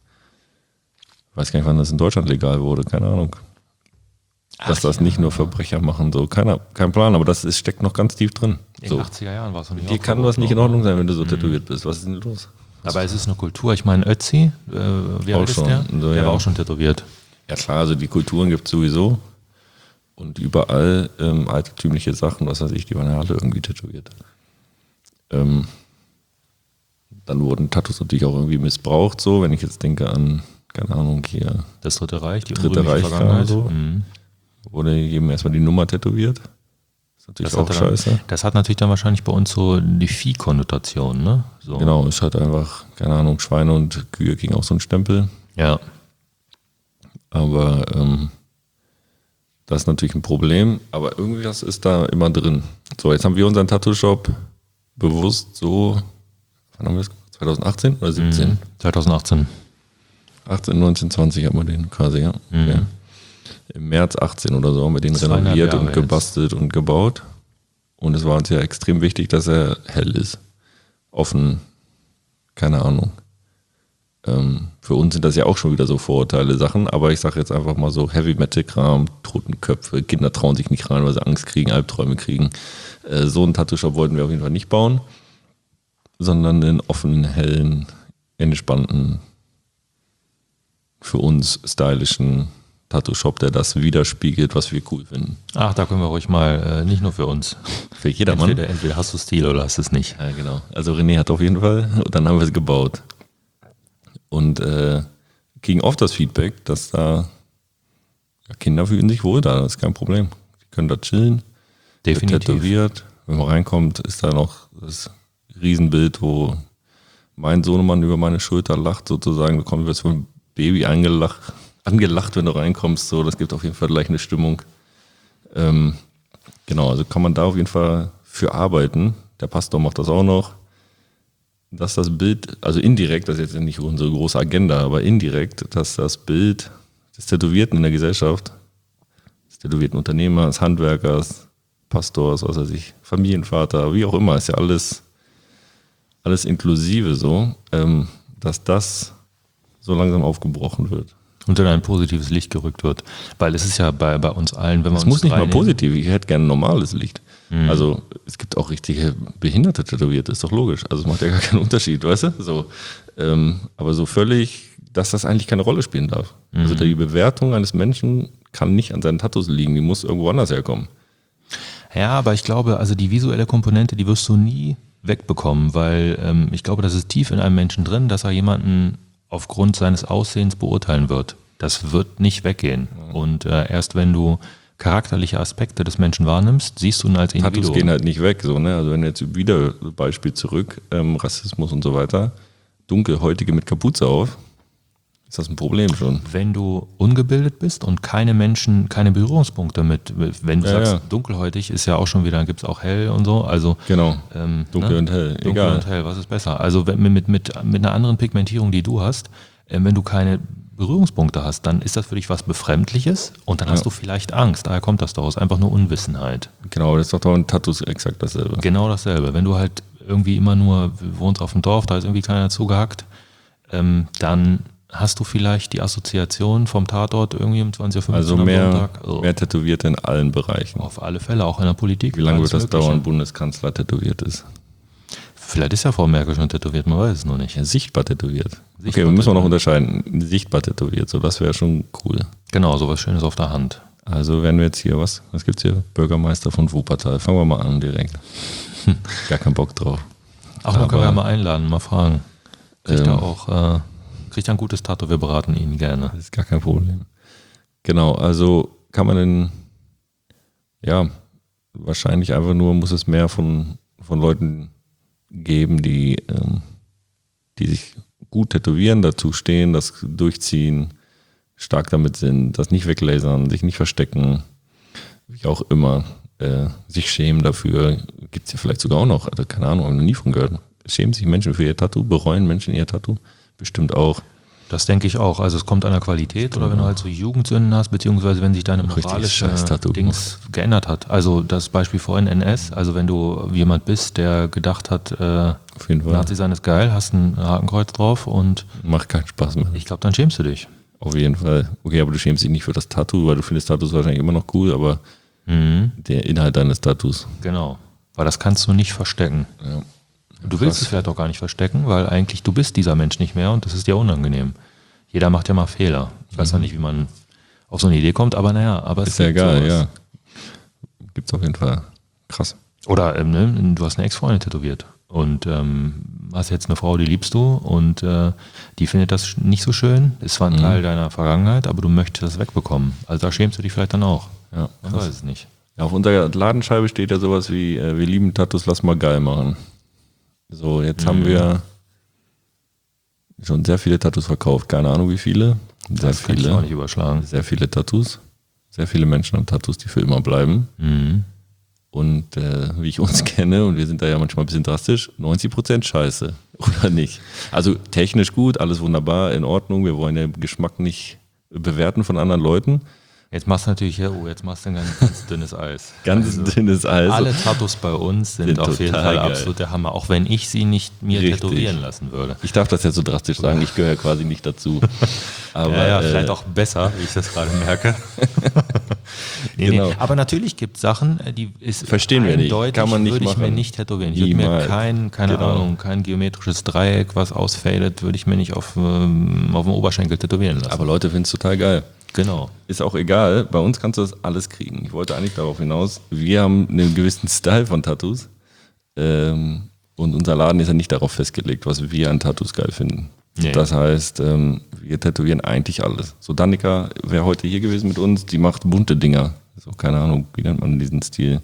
Ich weiß gar nicht, wann das in Deutschland legal wurde, keine Ahnung. Dass das nicht nur Verbrecher machen, so kein Plan, aber das steckt noch ganz tief drin. In den 80er Jahren war es noch nicht. Dir kann was nicht in Ordnung sein, wenn du so tätowiert bist. Was ist denn los? Aber es ist eine Kultur. Ich meine, Ötzi, wie alt ist der? So, der war auch schon tätowiert. Ja klar, also die Kulturen gibt es sowieso. Und überall altertümliche Sachen, was weiß ich, die waren ja alle irgendwie tätowiert. Dann wurden Tattoos natürlich auch irgendwie missbraucht, so, wenn ich jetzt denke an, keine Ahnung, hier. Das Dritte Reich, die Dritte Reich Vergangenheit. So. Wurde jedem erstmal die Nummer tätowiert. Das ist natürlich auch scheiße. Das hat natürlich dann wahrscheinlich bei uns so die Vieh-Konnotation, ne? So. Genau, es hat einfach, keine Ahnung, Schweine und Kühe kriegen auch so einen Stempel. Ja. Aber das ist natürlich ein Problem, aber irgendwie was ist da immer drin. So, jetzt haben wir unseren Tattoo-Shop bewusst so, wann haben wir es? 2018 oder 17? 2018. 18, 19, 20 haben wir den quasi, ja. Okay. Im März 18 oder so haben wir den renoviert und gebastelt und gebaut. Und es war uns ja extrem wichtig, dass er hell ist. Offen, keine Ahnung. Für uns sind das ja auch schon wieder so Vorurteile Sachen, aber ich sage jetzt einfach mal so Heavy-Metal-Kram, Totenköpfe, Kinder trauen sich nicht rein, weil sie Angst kriegen, Albträume kriegen. So einen Tattoo-Shop wollten wir auf jeden Fall nicht bauen, sondern einen offenen, hellen, entspannten, für uns stylischen Tattoo-Shop, der das widerspiegelt, was wir cool finden. Ach, da können wir ruhig mal, nicht nur für uns. Für jedermann. Entweder hast du Stil oder hast du es nicht. Ja, genau. Also René hat auf jeden Fall, und dann haben wir es gebaut. Und kriegen oft das Feedback, dass da Kinder fühlen sich wohl da, das ist kein Problem. Die können da chillen. Definitiv. Tätowiert. Wenn man reinkommt, ist da noch das Riesenbild, wo mein Sohnemann über meine Schulter lacht sozusagen. Du kommst jetzt vom Baby angelacht, wenn du reinkommst. So, das gibt auf jeden Fall gleich eine Stimmung. Genau, also kann man da auf jeden Fall für arbeiten. Der Pastor macht das auch noch. Dass das Bild, also indirekt, das ist jetzt nicht unsere große Agenda, aber indirekt, dass das Bild des Tätowierten in der Gesellschaft, des tätowierten Unternehmers, des Handwerkers, Pastors, was weiß ich, Familienvater, wie auch immer, ist ja alles inklusive so, dass das so langsam aufgebrochen wird. Und in ein positives Licht gerückt wird. Weil es ist ja bei uns allen, wenn man Es muss nicht mal positiv, ich hätte gerne ein normales Licht. Also es gibt auch richtige behinderte Tätowierte, ist doch logisch. Also es macht ja gar keinen Unterschied, weißt du? So, aber so völlig, dass das eigentlich keine Rolle spielen darf. Also die Bewertung eines Menschen kann nicht an seinen Tattoos liegen, die muss irgendwo anders herkommen. Ja, aber ich glaube, also die visuelle Komponente, die wirst du nie wegbekommen, weil ich glaube, das ist tief in einem Menschen drin, dass er jemanden aufgrund seines Aussehens beurteilen wird. Das wird nicht weggehen. Und erst wenn du charakterliche Aspekte des Menschen wahrnimmst, siehst du ihn als Individuum. Tattoos gehen halt nicht weg, so, ne? Also wenn jetzt wieder Beispiel zurück, Rassismus und so weiter, Dunkelhäutige mit Kapuze auf, ist das ein Problem schon. Wenn du ungebildet bist und keine Berührungspunkte mit, wenn du sagst, dunkelhäutig ist ja auch schon wieder, dann gibt es auch hell und so, also genau, dunkel und hell, dunkel egal. und hell, was ist besser? Also mit einer anderen Pigmentierung, die du hast, wenn du keine Berührungspunkte hast, dann ist das für dich was Befremdliches und dann hast du vielleicht Angst, daher kommt das daraus, einfach nur Unwissenheit. Genau, das ist doch in Tattoos exakt dasselbe. Genau dasselbe, wenn du halt irgendwie immer nur wohnst auf dem Dorf, da ist irgendwie keiner zugehackt, dann hast du vielleicht die Assoziation vom Tatort irgendwie um 20.15 Uhr also am Sonntag? mehr Tätowierte in allen Bereichen. Auf alle Fälle, auch in der Politik. Wie lange wird das Mögliche. dauern, Bundeskanzler tätowiert ist? Vielleicht ist ja Frau Merkel schon tätowiert, man weiß es noch nicht. Ja, sichtbar tätowiert. Okay, wir müssen auch noch unterscheiden. Sichtbar tätowiert, so das wäre schon cool. Genau, sowas Schönes auf der Hand. Also werden wir jetzt hier, was gibt's hier? Bürgermeister von Wuppertal. Fangen wir mal an direkt. Gar keinen Bock drauf. Ach, dann können wir ja mal einladen, mal fragen. Kriegt er ein gutes Tattoo, wir beraten ihn gerne. Das ist gar kein Problem. Genau, also kann man denn, ja, wahrscheinlich einfach nur, muss es mehr von Leuten geben, die sich gut tätowieren, dazu stehen, das durchziehen, stark damit sind, das nicht weglasern, sich nicht verstecken, wie auch immer, sich schämen dafür, gibt es ja vielleicht sogar auch noch, also keine Ahnung, habe ich noch nie von gehört. Schämen sich Menschen für ihr Tattoo, bereuen Menschen ihr Tattoo? Bestimmt auch. Das denke ich auch. Also es kommt an der Qualität oder wenn du halt so Jugendsünden hast, beziehungsweise wenn sich deine moralische Dings geändert hat. Also das Beispiel vorhin NS, also wenn du jemand bist, der gedacht hat, auf jeden Fall. Nazi sein ist geil, hast ein Hakenkreuz drauf und macht keinen Spaß mehr. Ich glaube, dann schämst du dich. Auf jeden Fall. Okay, aber du schämst dich nicht für das Tattoo, weil du findest Tattoos wahrscheinlich immer noch cool, aber der Inhalt deines Tattoos. Genau, weil das kannst du nicht verstecken. Ja. Du willst es vielleicht auch gar nicht verstecken, weil eigentlich du bist dieser Mensch nicht mehr und das ist dir unangenehm. Jeder macht ja mal Fehler. Ich weiß ja nicht, wie man auf so eine Idee kommt, aber naja, aber es ist ja egal, ja. Gibt's auf jeden Fall. Krass. Oder du hast eine Ex-Freundin tätowiert und hast jetzt eine Frau, die liebst du und die findet das nicht so schön. Es war ein Teil deiner Vergangenheit, aber du möchtest das wegbekommen. Also da schämst du dich vielleicht dann auch. Ja, man weiß es nicht. Ja, auf unserer Ladenscheibe steht ja sowas wie, wir lieben Tattoos, lass mal geil machen. So, jetzt haben wir schon sehr viele Tattoos verkauft. Keine Ahnung wie viele. Sehr das viele. Kann ich auch nicht überschlagen. Sehr viele Tattoos. Sehr viele Menschen haben Tattoos, die für immer bleiben. Und wie ich uns kenne, und wir sind da ja manchmal ein bisschen drastisch, 90% Scheiße. Oder nicht? Also technisch gut, alles wunderbar, in Ordnung. Wir wollen den Geschmack nicht bewerten von anderen Leuten. Jetzt machst du natürlich, jetzt machst du ein ganz dünnes Eis. Ganz dünnes Eis. Alle Tattoos bei uns sind auf jeden Fall geil. absolut der Hammer, auch wenn ich sie nicht mir tätowieren lassen würde. Ich darf das ja so drastisch sagen, ich gehöre quasi nicht dazu. Aber, ja, vielleicht auch besser, wie ich das gerade merke. Genau. Aber natürlich gibt es Sachen, die ist verstehen wir nicht. Kann man nicht würde ich machen. mir nicht tätowieren. Ich würde mir kein geometrisches Dreieck, was ausfadet, würde ich mir nicht auf dem Oberschenkel tätowieren lassen. Aber Leute finden es total geil. Genau. Ist auch egal, bei uns kannst du das alles kriegen. Ich wollte eigentlich darauf hinaus, wir haben einen gewissen Style von Tattoos und unser Laden ist ja nicht darauf festgelegt, was wir an Tattoos geil finden. Nee. Das heißt, wir tätowieren eigentlich alles. So, Danica wäre heute hier gewesen mit uns, die macht bunte Dinger. So, keine Ahnung, wie nennt man diesen Stil?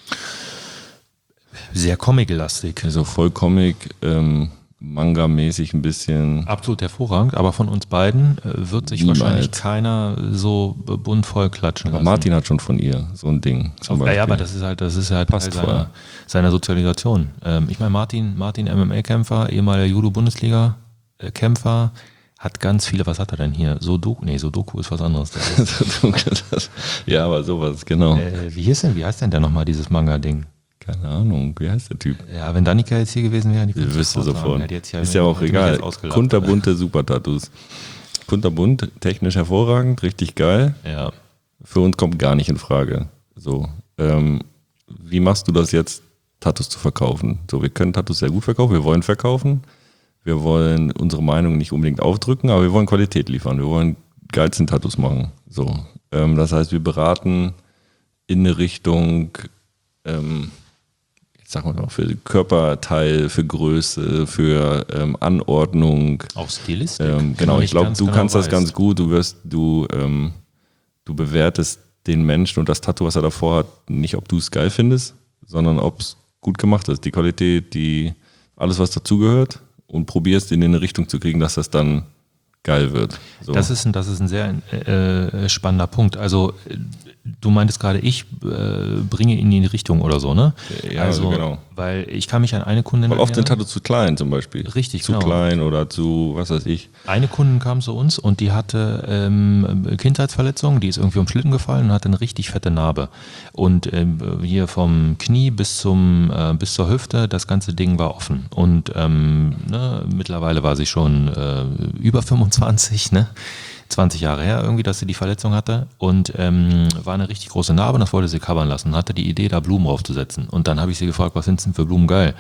Sehr comic-lastig. So voll Comic, Manga-mäßig ein bisschen. Absolut hervorragend, aber von uns beiden wird sich wahrscheinlich keiner so bunt voll klatschen aber lassen. Martin hat schon von ihr so ein Ding. Ja, aber das ist halt Teil seiner Sozialisation. Ich meine, Martin MMA-Kämpfer, ehemaliger Judo-Bundesliga-Kämpfer, hat ganz viele, was hat er denn hier? Sudoku ist was anderes. Ja, aber sowas, genau. Wie heißt denn der nochmal, dieses Manga-Ding? Keine Ahnung, wie heißt der Typ? Ja, wenn Danica jetzt hier gewesen wäre, die wüsste sofort. Ist ja auch egal. Kunterbunte Super-Tattoos. kunterbunt, technisch hervorragend, richtig geil. Ja. Für uns kommt gar nicht in Frage. So, wie machst du das jetzt, Tattoos zu verkaufen? So, wir können Tattoos sehr gut verkaufen, wir wollen verkaufen. Wir wollen unsere Meinung nicht unbedingt aufdrücken, aber wir wollen Qualität liefern. Wir wollen geilsten Tattoos machen. So, das heißt, wir beraten in eine Richtung, jetzt sagen wir mal, für Körperteil, für Größe, für Anordnung. Auch Stilistik. Genau, ich glaube, du kannst das ganz gut. Du bewertest den Menschen und das Tattoo, was er davor hat, nicht, ob du es geil findest, sondern ob es gut gemacht ist. Die Qualität, alles, was dazugehört. Und probierst in eine Richtung zu kriegen, dass das dann geil wird. So. Das ist ein sehr spannender Punkt. Also du meintest gerade, ich bringe ihn in die Richtung oder so, ne? Ja, also genau. Weil ich kann mich an eine Kundin Weil oft sind Tattoos zu klein zum Beispiel. Richtig, zu genau. klein oder zu, was weiß ich. Eine Kundin kam zu uns und die hatte Kindheitsverletzungen, die ist irgendwie um Schlitten gefallen und hatte eine richtig fette Narbe. Und hier vom Knie bis zur Hüfte, das ganze Ding war offen. Und mittlerweile war sie schon über 25, ne? 20 Jahre her irgendwie, dass sie die Verletzung hatte und war eine richtig große Narbe und das wollte sie covern lassen und hatte die Idee, da Blumen draufzusetzen. Und dann habe ich sie gefragt, was sind denn für Blumen geil?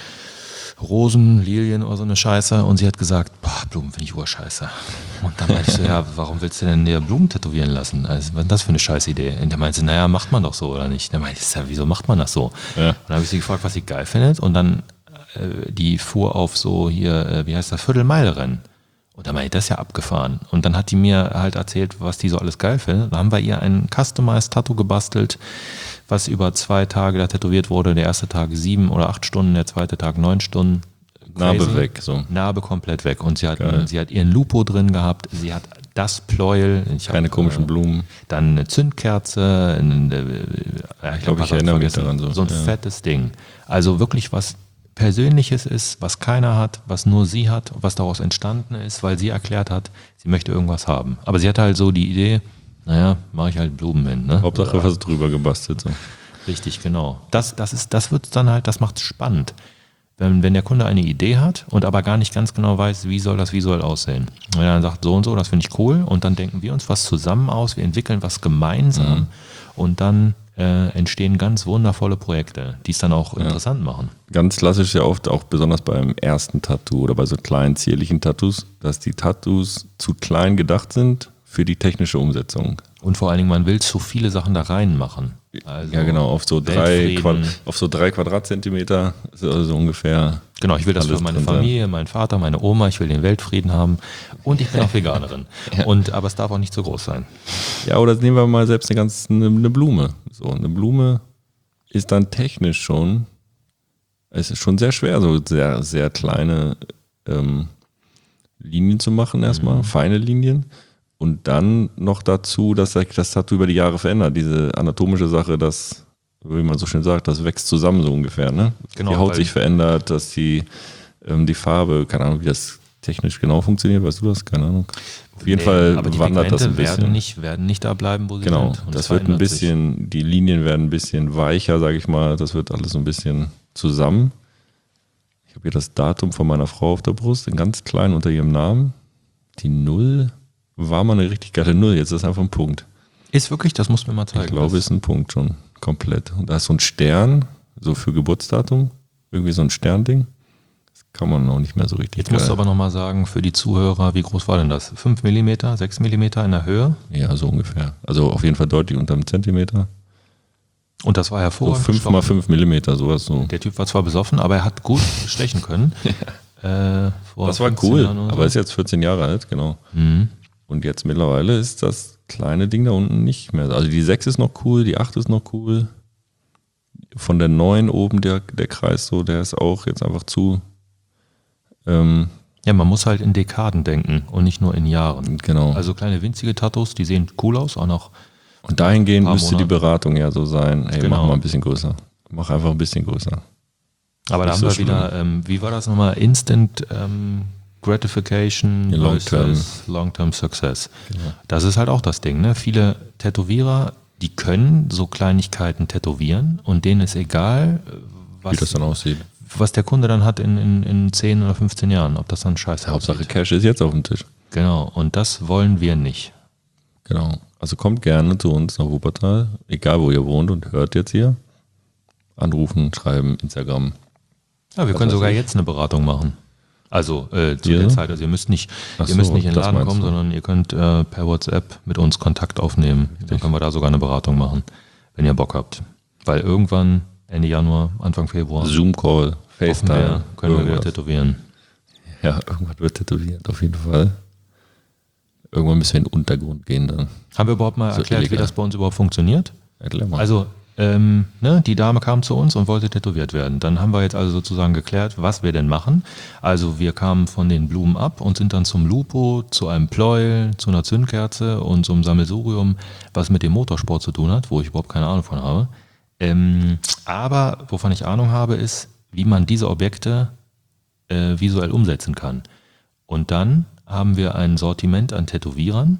Rosen, Lilien oder so eine Scheiße und sie hat gesagt, Blumen finde ich urscheiße. Und dann meinte ich so, ja, warum willst du denn dir Blumen tätowieren lassen? Also, was ist das für eine Scheißidee? Und der meinte, naja, macht man doch so oder nicht? Der meinte, ja, wieso macht man das so? Ja. Und dann habe ich sie gefragt, was sie geil findet und dann die fuhr auf so hier, wie heißt das, Viertelmeile-Rennen. Und dann meinte ich, das ist ja abgefahren. Und dann hat die mir halt erzählt, was die so alles geil findet. Dann haben wir ihr ein Customized Tattoo gebastelt, was über 2 Tage da tätowiert wurde. Der erste Tag 7 oder 8 Stunden, der zweite Tag 9 Stunden. Crazy. Narbe weg. So. Narbe komplett weg. Und sie hat ihren Lupo drin gehabt. Sie hat das Pleuel. Keine komischen Blumen. Dann eine Zündkerze. Ich glaube, ich erinnere mich daran. So ein fettes Ding. Also wirklich was Persönliches ist, was keiner hat, was nur sie hat, was daraus entstanden ist, weil sie erklärt hat, sie möchte irgendwas haben. Aber sie hatte halt so die Idee, naja, mache ich halt Blumen hin. Ne? Hauptsache was drüber gebastelt. So. Richtig, genau. Das wird dann halt, das macht es spannend. Wenn der Kunde eine Idee hat und aber gar nicht ganz genau weiß, wie soll das visuell aussehen. Wenn er dann sagt, so und so, das finde ich cool und dann denken wir uns was zusammen aus, wir entwickeln was gemeinsam und dann entstehen ganz wundervolle Projekte, die es dann auch interessant machen. Ganz klassisch ja oft, auch besonders beim ersten Tattoo oder bei so kleinen, zierlichen Tattoos, dass die Tattoos zu klein gedacht sind für die technische Umsetzung. Und vor allen Dingen, man will zu viele Sachen da reinmachen. Also ja, genau, auf so 3 Quadratzentimeter, also ungefähr. Genau, ich will das für meine Familie, meinen Vater, meine Oma, ich will den Weltfrieden haben und ich bin auch Veganerin. Aber es darf auch nicht zu groß sein. Ja, oder nehmen wir mal selbst eine Blume. So, eine Blume ist dann technisch schon, es ist schon sehr schwer, so sehr, sehr kleine Linien zu machen erstmal, feine Linien. Und dann noch dazu, dass sich das Tattoo über die Jahre verändert. Diese anatomische Sache, das, wie man so schön sagt, das wächst zusammen so ungefähr. Ne? Genau, die Haut sich verändert, dass die Farbe, keine Ahnung, wie das technisch genau funktioniert, weißt du das? Keine Ahnung. Auf jeden Fall aber die wandert das ein bisschen. bisschen. Werden nicht da bleiben, wo sie genau, sind. das wird ein bisschen, die Linien werden ein bisschen weicher, sage ich mal. Das wird alles so ein bisschen zusammen. Ich habe hier das Datum von meiner Frau auf der Brust, in ganz klein unter ihrem Namen. Die 0 war mal eine richtig geile 0, jetzt ist es einfach ein Punkt. Ist wirklich, das muss mir mal zeigen. Ich glaube, es ist ein Punkt schon, komplett. Und da ist so ein Stern, so für Geburtsdatum, irgendwie so ein Sternding. Das kann man noch nicht mehr so richtig. Jetzt musst du aber nochmal sagen, für die Zuhörer, wie groß war denn das? 5 mm, 6 mm in der Höhe? Ja, so ungefähr. Also auf jeden Fall deutlich unter einem Zentimeter. Und das war hervorragend. So 5 mal 5 Millimeter, sowas so. Der Typ war zwar besoffen, aber er hat gut stechen können. Das war cool, aber ist jetzt 14 Jahre alt, genau. Und jetzt mittlerweile ist das kleine Ding da unten nicht mehr. Also die 6 ist noch cool, die 8 ist noch cool. Von der 9 oben der Kreis so, der ist auch jetzt einfach zu. Ja, man muss halt in Dekaden denken und nicht nur in Jahren. Genau. Also kleine winzige Tattoos, die sehen cool aus, auch noch. Und dahingehend müsste die Beratung ja so sein, hey, mach mal ein bisschen größer. Mach einfach ein bisschen größer. Aber da haben wir wieder, wie war das nochmal? Instant Gratification versus Long-Term Success. Genau. Das ist halt auch das Ding. Ne? Viele Tätowierer, die können so Kleinigkeiten tätowieren und denen ist egal, wie das dann aussieht. Was der Kunde dann hat in 10 oder 15 Jahren, ob das dann scheiße aussieht. Hauptsache Cash ist jetzt auf dem Tisch. Genau, und das wollen wir nicht. Genau. Also kommt gerne zu uns nach Wuppertal, egal wo ihr wohnt und hört jetzt hier. Anrufen, schreiben, Instagram. Ja, wir können sogar jetzt eine Beratung machen. Also zu der Zeit. Also ihr müsst nicht in den Laden kommen, sondern ihr könnt per WhatsApp mit uns Kontakt aufnehmen. Dann können wir da sogar eine Beratung machen, wenn ihr Bock habt. Weil irgendwann, Ende Januar, Anfang Februar, Zoom-Call, FaceTime, können wir wieder tätowieren. Ja, irgendwas wird tätowiert, auf jeden Fall. Irgendwann müssen wir in den Untergrund gehen dann. Haben wir überhaupt mal erklärt, wie das bei uns überhaupt funktioniert? Erklär mal. Also, die Dame kam zu uns und wollte tätowiert werden. Dann haben wir jetzt also sozusagen geklärt, was wir denn machen. Also wir kamen von den Blumen ab und sind dann zum Lupo, zu einem Pleuel, zu einer Zündkerze und zum Sammelsurium, was mit dem Motorsport zu tun hat, wo ich überhaupt keine Ahnung von habe. Aber wovon ich Ahnung habe, ist, wie man diese Objekte visuell umsetzen kann. Und dann haben wir ein Sortiment an Tätowierern.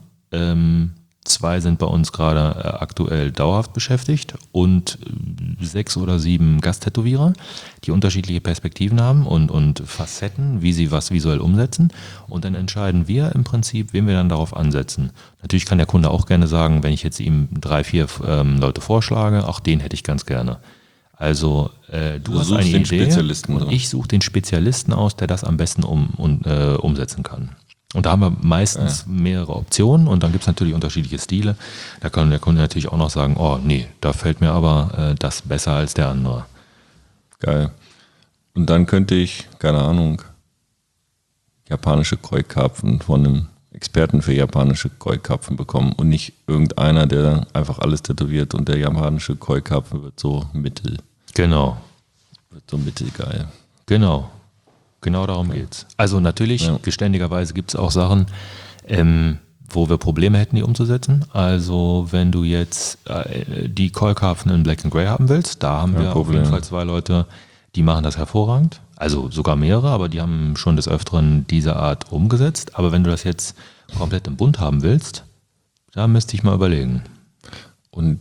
2 sind bei uns gerade aktuell dauerhaft beschäftigt und 6 oder 7 Gasttätowierer, die unterschiedliche Perspektiven haben und Facetten, wie sie was visuell umsetzen. Und dann entscheiden wir im Prinzip, wen wir dann darauf ansetzen. Natürlich kann der Kunde auch gerne sagen, wenn ich jetzt ihm 3, 4 Leute vorschlage, auch den hätte ich ganz gerne. Also du hast eine Idee und ich suche den Spezialisten aus, der das am besten umsetzen kann. Und da haben wir meistens mehrere Optionen und dann gibt es natürlich unterschiedliche Stile. Da kann der Kunde natürlich auch noch sagen, oh nee, da fällt mir aber das besser als der andere. Geil. Und dann könnte ich, keine Ahnung, japanische Koi-Karpfen von einem Experten für japanische Koi-Karpfen bekommen und nicht irgendeiner, der einfach alles tätowiert und der japanische Koi-Karpfen wird so mittel. Genau. Wird so mittelgeil. Genau darum geht's. Also natürlich, geständigerweise gibt es auch Sachen, wo wir Probleme hätten, die umzusetzen. Also wenn du jetzt die Koi-Karpfen in Black and Grey haben willst, da haben wir auf jeden Fall 2 Leute, die machen das hervorragend. Also sogar mehrere, aber die haben schon des Öfteren diese Art umgesetzt. Aber wenn du das jetzt komplett im Bunt haben willst, da müsste ich mal überlegen. Und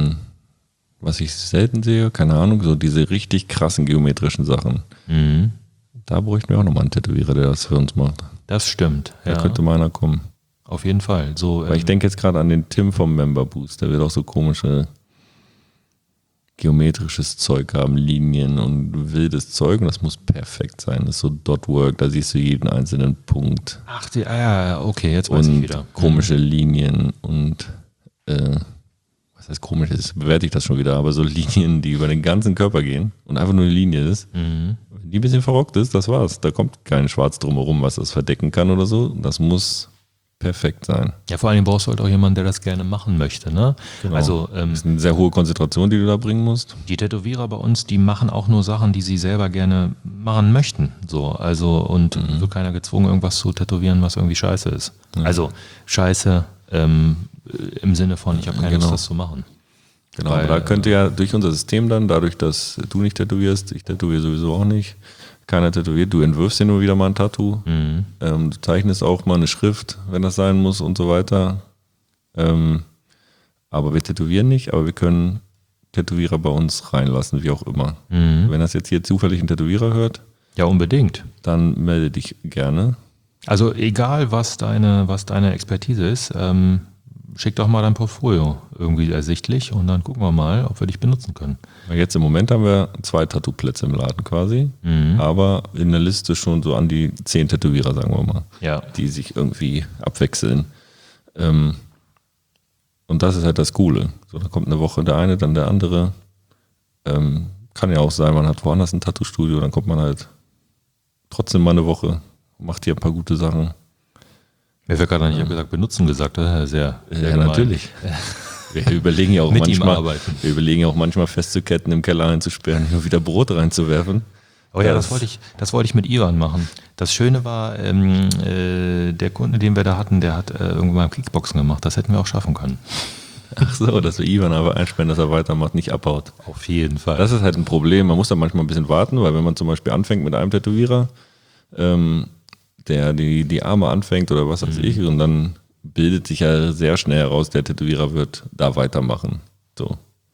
was ich selten sehe, keine Ahnung, so diese richtig krassen geometrischen Sachen. Mhm. Da bräuchten wir auch nochmal einen Tätowierer, der das für uns macht. Das stimmt. Da könnte mal einer kommen. Auf jeden Fall. So, weil ich denke jetzt gerade an den Tim vom Member Boost, der wird auch so komische geometrisches Zeug haben, Linien und wildes Zeug und das muss perfekt sein. Das ist so Dotwork, da siehst du jeden einzelnen Punkt. Ach, okay, jetzt weiß ich wieder. Komische Linien und was heißt komisch, jetzt bewerte ich das schon wieder, aber so Linien, die über den ganzen Körper gehen und einfach nur eine Linie ist. Mhm. Wenn die ein bisschen verrockt ist, das war's. Da kommt kein Schwarz drumherum, was das verdecken kann oder so. Das muss perfekt sein. Ja, vor allem brauchst du halt auch jemanden, der das gerne machen möchte. Ne? Genau. Also, das ist eine sehr hohe Konzentration, die du da bringen musst. Die Tätowierer bei uns, die machen auch nur Sachen, die sie selber gerne machen möchten. So, also, und wird keiner gezwungen, irgendwas zu tätowieren, was irgendwie scheiße ist. Ja. Also scheiße im Sinne von, ich habe keine Lust, das zu machen. Genau, aber da könnte ja durch unser System dann, dadurch, dass du nicht tätowierst, ich tätowiere sowieso auch nicht, keiner tätowiert, du entwirfst ja nur wieder mal ein Tattoo, du zeichnest auch mal eine Schrift, wenn das sein muss und so weiter. Aber wir tätowieren nicht, aber wir können Tätowierer bei uns reinlassen, wie auch immer. Wenn das jetzt hier zufällig ein Tätowierer hört, ja, unbedingt, dann melde dich gerne. Also egal, was deine Expertise ist, schick doch mal dein Portfolio irgendwie ersichtlich und dann gucken wir mal, ob wir dich benutzen können. Jetzt im Moment haben wir 2 Tattoo-Plätze im Laden quasi, aber in der Liste schon so an die 10 Tätowierer, sagen wir mal, die sich irgendwie abwechseln. Und das ist halt das Coole. So, da kommt eine Woche der eine, dann der andere. Kann ja auch sein, man hat woanders ein Tattoo-Studio, dann kommt man halt trotzdem mal eine Woche, macht hier ein paar gute Sachen. Mir wird gerade nicht, ich habe gesagt, benutzen gesagt, das ist sehr natürlich. Wir überlegen ja auch manchmal festzuketten, im Keller einzusperren, hier wieder Brot reinzuwerfen. Oh ja, das wollte ich mit Ivan machen. Das Schöne war, der Kunde, den wir da hatten, der hat irgendwann mal Kickboxen gemacht. Das hätten wir auch schaffen können. Ach so, dass wir Ivan aber einsperren, dass er weitermacht, nicht abhaut. Auf jeden Fall. Das ist halt ein Problem. Man muss da manchmal ein bisschen warten, weil wenn man zum Beispiel anfängt mit einem Tätowierer, der die Arme anfängt oder was weiß ich, und dann bildet sich ja sehr schnell heraus, der Tätowierer wird da weitermachen. So.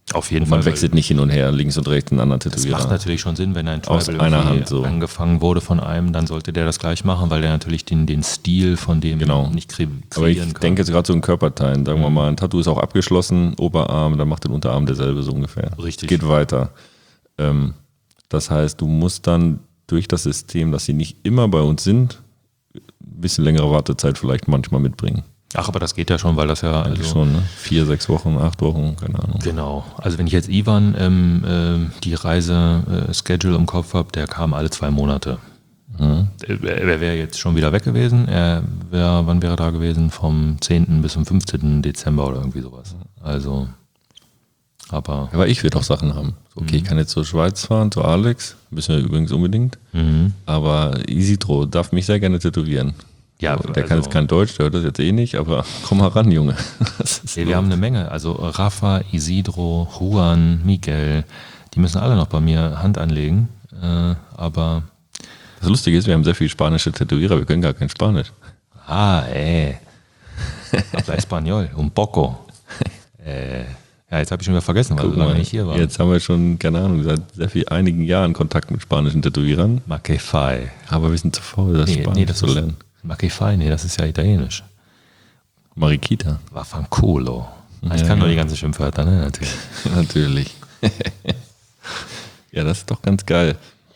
Auf jeden Fall. Man wechselt nicht hin und her, links und rechts einen anderen Tätowierer. Das macht natürlich schon Sinn, wenn ein aus Tribal einer Hand so angefangen wurde von einem, dann sollte der das gleich machen, weil der natürlich den Stil von dem nicht kreieren kann. Aber ich denke jetzt gerade so in Körperteilen. Sagen wir mal, ein Tattoo ist auch abgeschlossen, Oberarm, dann macht den Unterarm derselbe so ungefähr. Richtig. Geht weiter. Das heißt, du musst dann durch das System, dass sie nicht immer bei uns sind, ein bisschen längere Wartezeit vielleicht manchmal mitbringen. Ach, aber das geht ja schon, weil das ja... Also schon, ne? 4, 6 Wochen, 8 Wochen, keine Ahnung. Genau. Also wenn ich jetzt Ivan die Reise-Schedule im Kopf habe, der kam alle 2 Monate. Er wäre jetzt schon wieder weg gewesen. Wann wäre er da gewesen? Vom 10. bis zum 15. Dezember oder irgendwie sowas. Also, aber ich will doch Sachen haben. Okay, ich kann jetzt zur Schweiz fahren, zu Alex, müssen wir übrigens unbedingt. Aber Isidro darf mich sehr gerne tätowieren. Ja, der kann jetzt kein Deutsch, der hört das jetzt eh nicht, aber komm mal ran, Junge. Wir haben eine Menge. Also Rafa, Isidro, Juan, Miguel, die müssen alle noch bei mir Hand anlegen. Aber das Lustige ist, wir haben sehr viele spanische Tätowierer, wir können gar kein Spanisch. Habla español, un poco. Ja, jetzt habe ich schon wieder vergessen, weil du lange nicht hier warst. Jetzt haben wir schon, keine Ahnung, seit einigen Jahren Kontakt mit spanischen Tätowierern. Makefai. Aber wir sind zu faul, das Spanisch zu lernen. Makefai, das ist ja italienisch. Mariquita. Vaffanculo. Ich kann nur die ganzen Schimpfwörter, ne? Natürlich. Natürlich. Ja, das ist doch ganz geil.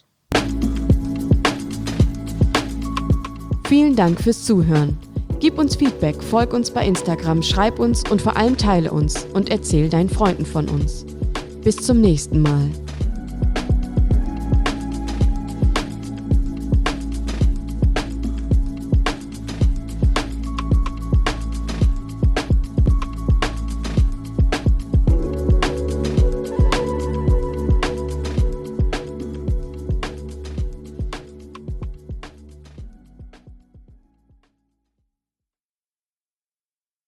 Vielen Dank fürs Zuhören. Gib uns Feedback, folg uns bei Instagram, schreib uns und vor allem teile uns und erzähl deinen Freunden von uns. Bis zum nächsten Mal.